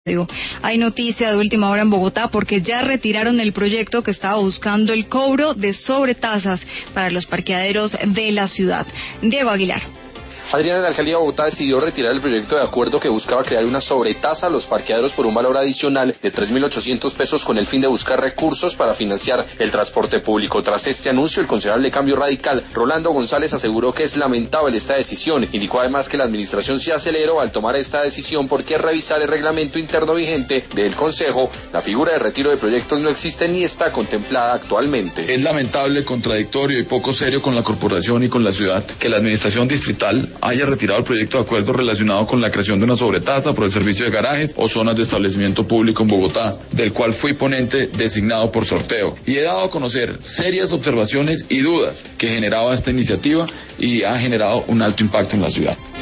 Hay noticia de última hora en Bogotá porque ya retiraron el proyecto que estaba buscando el cobro de sobretasas para los parqueaderos de la ciudad. Diego Aguilar. Adriana, la alcaldía de Bogotá decidió retirar el proyecto de acuerdo que buscaba crear una sobretasa a los parqueaderos por un valor adicional de 3.800 pesos con el fin de buscar recursos para financiar el transporte público. Tras este anuncio, el concejal de Cambio Radical, Rolando González, aseguró que es lamentable esta decisión. Indicó además que la administración se aceleró al tomar esta decisión porque al revisar el reglamento interno vigente del Consejo, la figura de retiro de proyectos no existe ni está contemplada actualmente. Es lamentable, contradictorio y poco serio con la corporación y con la ciudad que la administración distrital haya retirado el proyecto de acuerdo relacionado con la creación de una sobretasa por el servicio de garajes o zonas de establecimiento público en Bogotá, del cual fui ponente designado por sorteo. Y he dado a conocer serias observaciones y dudas que generaba esta iniciativa y ha generado un alto impacto en la ciudad.